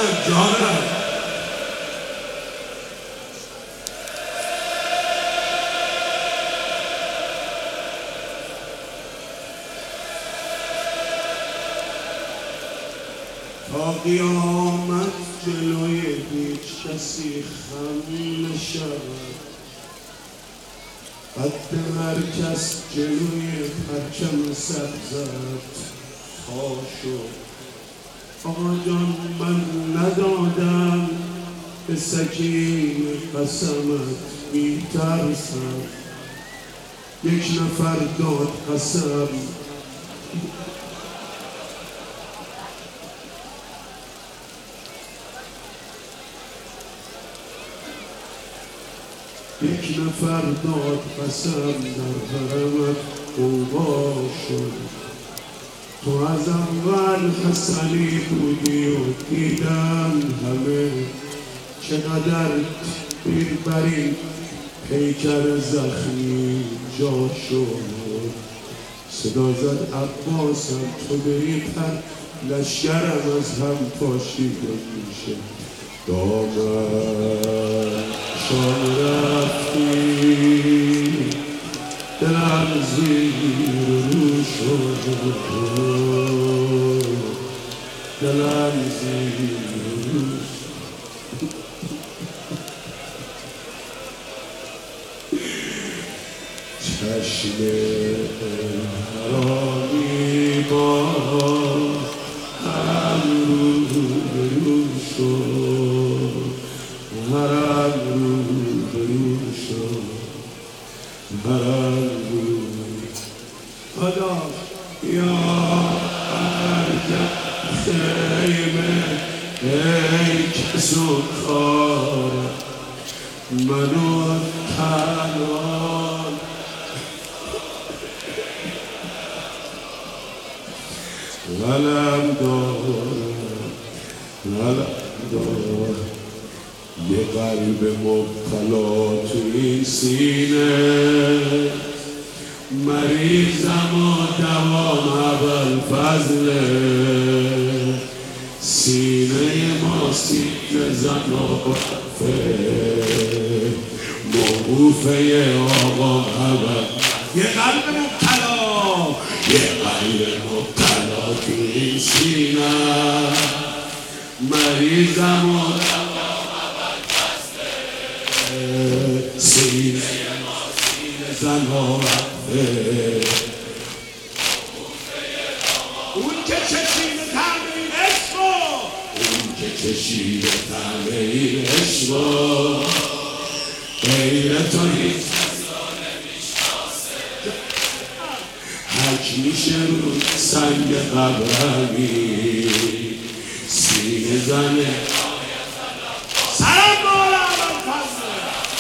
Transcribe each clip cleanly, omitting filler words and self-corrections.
جانم تا قیامت جلوی هیچ کسی خم نشود، قد هر کس جلوی پرچم سبزت تا شد. آقا جان من ندادم به سکین قسمت میترسم، یک نفر داد قسم یک نفر داد قسم در حرمت قوبا شد. تو از اول حسنی بودی و دیدم همه چقدر پیر بر این پیکر زخمی جا شد. صدا زد عباسم تو بری پر لشکرم از هم پاشیده میشه. دامن شان رفتی دلم زیر رو شد، دلم زیر رو شد. چشم حرامی با هم رو شد، حرم رو شد، حرم رو خدا یا ارجع خیمه ای کس و کار منو تنان غلم دار یه قلب مبتلا تو این سینه، مریضم و دوام اول فضله، سینه ما سینه زن و وقفه، موقوفه آقا اول یه قلب مبتلا، یه قلب مبتلا تو این سینه، مریضم و سینه ما سینه زن ها وقفه، اون که چشید طعم این عشقا، اون که چشید طعم این عشقا، غیر تو هیچ کسا نمیشناسه، حک میشه رو سنگ قبرمی، سینه زنه سلام بالا اول فضله،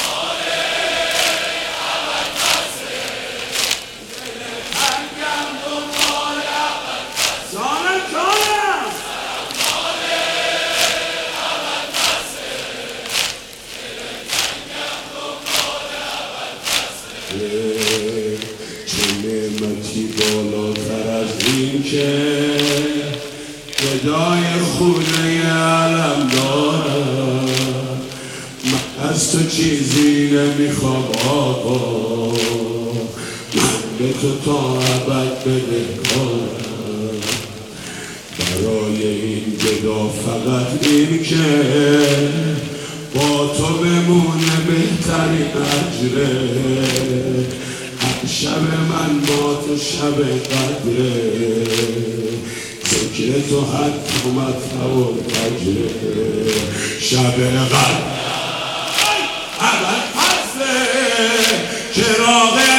تنگم دنبال اول فضله، جانم جانم اول فضله، تنگم دنبال اول فضله، چه نعمتی بالاتر از این که گدای خونه علم دارم، من از تو چیزی نمیخوام آقا، من به تو تا ابد بدهکارم، برای این گدا فقط این که با تو بمونه بهترین اجره، شب من با تو شب قدره، ذکر تو حتی مطلب و فجره، شب قدر اول فصله چراغ